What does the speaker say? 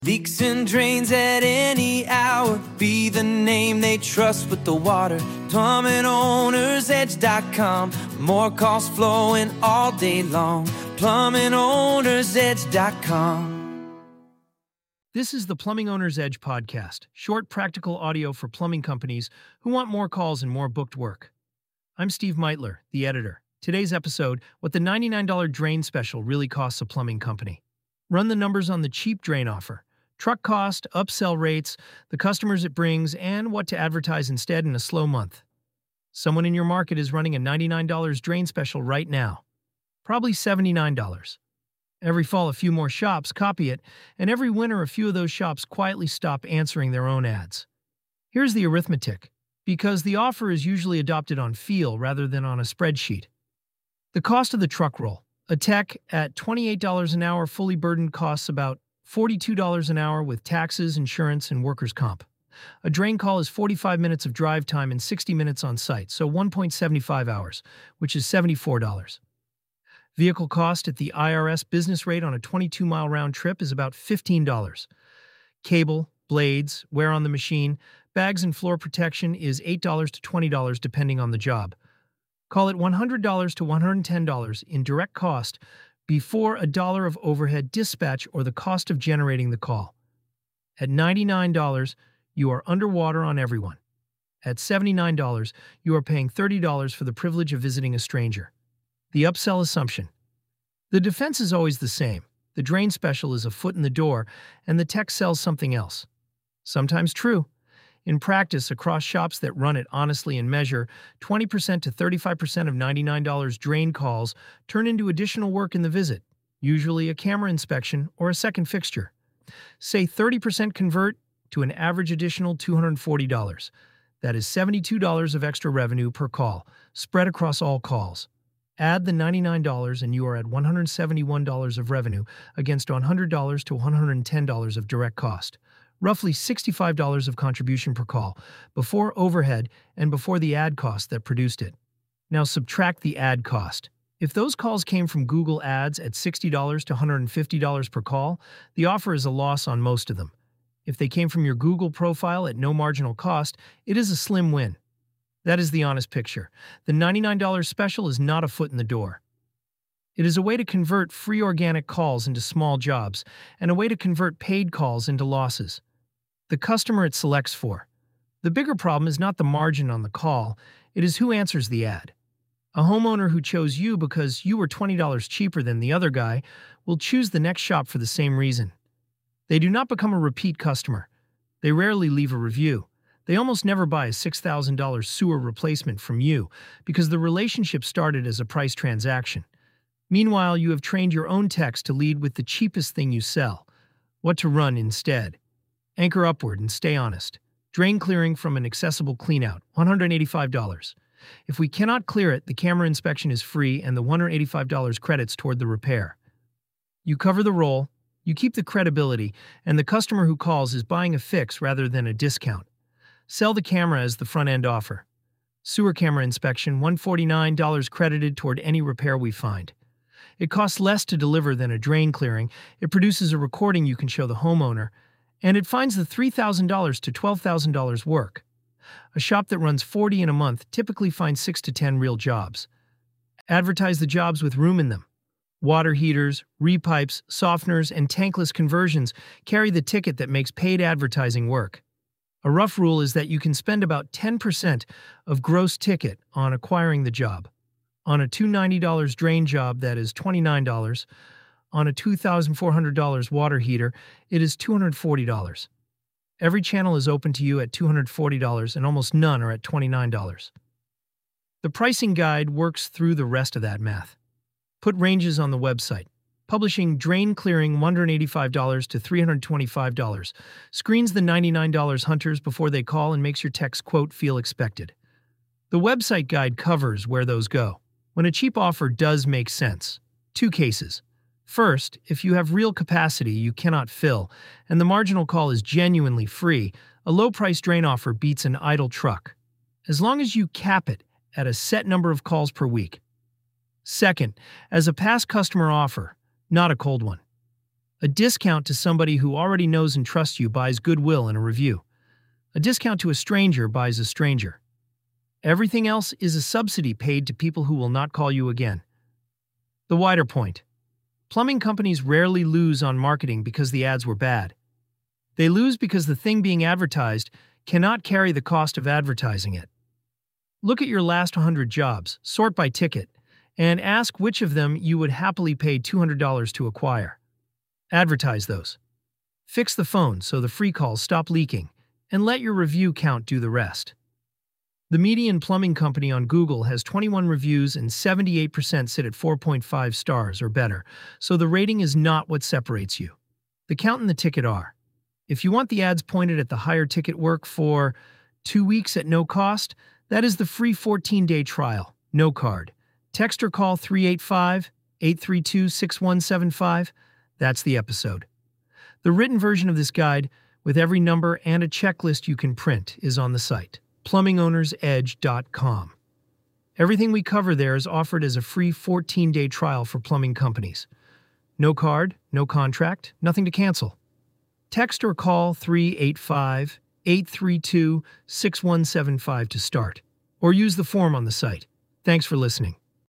Leaks and drains at any hour. Be the name they trust with the water. PlumbingOwnersEdge.com. More calls flowing all day long. PlumbingOwnersEdge.com. This is the Plumbing Owner's Edge podcast, short practical audio for plumbing companies who want more calls and more booked work. I'm Steve Meitler, the editor. Today's episode, what the $99 drain special really costs a plumbing company. Run the numbers on the cheap drain offer. Truck cost, upsell rates, the customers it brings, and what to advertise instead in a slow month. Someone in your market is running a $99 drain special right now. Probably $79. Every fall, a few more shops copy it, and every winter, a few of those shops quietly stop answering their own ads. Here's the arithmetic, because the offer is usually adopted on feel rather than on a spreadsheet. The cost of the truck roll. A tech at $28 an hour fully burdened costs about $42 an hour with taxes, insurance, and workers' comp. A drain call is 45 minutes of drive time and 60 minutes on site, so 1.75 hours, which is $74. Vehicle cost at the IRS business rate on a 22-mile round trip is about $15. Cable, blades, wear on the machine, bags and floor protection is $8 to $20 depending on the job. Call it $100 to $110 in direct cost before $1 of overhead dispatch or the cost of generating the call. At $99, you are underwater on everyone. At $79, you are paying $30 for the privilege of visiting a stranger. The upsell assumption. The defense is always the same. The drain special is a foot in the door, and the tech sells something else. Sometimes true. In practice, across shops that run it honestly and measure, 20% to 35% of $99 drain calls turn into additional work in the visit, usually a camera inspection or a second fixture. Say 30% convert to an average additional $240. That is $72 of extra revenue per call, spread across all calls. Add the $99 and you are at $171 of revenue against $100 to $110 of direct cost. Roughly $65 of contribution per call, before overhead and before the ad cost that produced it. Now subtract the ad cost. If those calls came from Google Ads at $60 to $150 per call, the offer is a loss on most of them. If they came from your Google profile at no marginal cost, it is a slim win. That is the honest picture. The $99 special is not a foot in the door. It is a way to convert free organic calls into small jobs, and a way to convert paid calls into losses. The customer it selects for. The bigger problem is not the margin on the call, it is who answers the ad. A homeowner who chose you because you were $20 cheaper than the other guy will choose the next shop for the same reason. They do not become a repeat customer. They rarely leave a review. They almost never buy a $6,000 sewer replacement from you because the relationship started as a price transaction. Meanwhile, you have trained your own techs to lead with the cheapest thing you sell, what to run instead. Anchor upward and stay honest. Drain clearing from an accessible cleanout, $185. If we cannot clear it, the camera inspection is free and the $185 credits toward the repair. You cover the roll, you keep the credibility, and the customer who calls is buying a fix rather than a discount. Sell the camera as the front-end offer. Sewer camera inspection, $149 credited toward any repair we find. It costs less to deliver than a drain clearing, it produces a recording you can show the homeowner, and it finds the $3,000 to $12,000 work. A shop that runs 40 in a month typically finds 6 to 10 real jobs. Advertise the jobs with room in them. Water heaters, repipes, softeners, and tankless conversions carry the ticket that makes paid advertising work. A rough rule is that you can spend about 10% of gross ticket on acquiring the job. On a $290 drain job, that is $29. On a $2,400 water heater, it is $240. Every channel is open to you at $240 and almost none are at $29. The pricing guide works through the rest of that math. Put ranges on the website. Publishing drain clearing $185 to $325. Screens the $99 hunters before they call and makes your text quote feel expected. The website guide covers where those go. When a cheap offer does make sense. 2 cases. First, if you have real capacity you cannot fill, and the marginal call is genuinely free, a low-price drain offer beats an idle truck. As long as you cap it at a set number of calls per week. Second, as a past customer offer, not a cold one. A discount to somebody who already knows and trusts you buys goodwill in a review. A discount to a stranger buys a stranger. Everything else is a subsidy paid to people who will not call you again. The wider point. Plumbing companies rarely lose on marketing because the ads were bad. They lose because the thing being advertised cannot carry the cost of advertising it. Look at your last 100 jobs, sort by ticket, and ask which of them you would happily pay $200 to acquire. Advertise those. Fix the phone so the free calls stop leaking, and let your review count do the rest. The median plumbing company on Google has 21 reviews and 78% sit at 4.5 stars or better, so the rating is not what separates you. The count and the ticket are. If you want the ads pointed at the higher ticket work for 2 weeks at no cost, that is the free 14-day trial, no card. Text or call 385-832-6175. That's the episode. The written version of this guide, with every number and a checklist you can print, is on the site, plumbingownersedge.com. Everything we cover there is offered as a free 14-day trial for plumbing companies. No card, no contract, nothing to cancel. Text or call 385-832-6175 to start, or use the form on the site. Thanks for listening.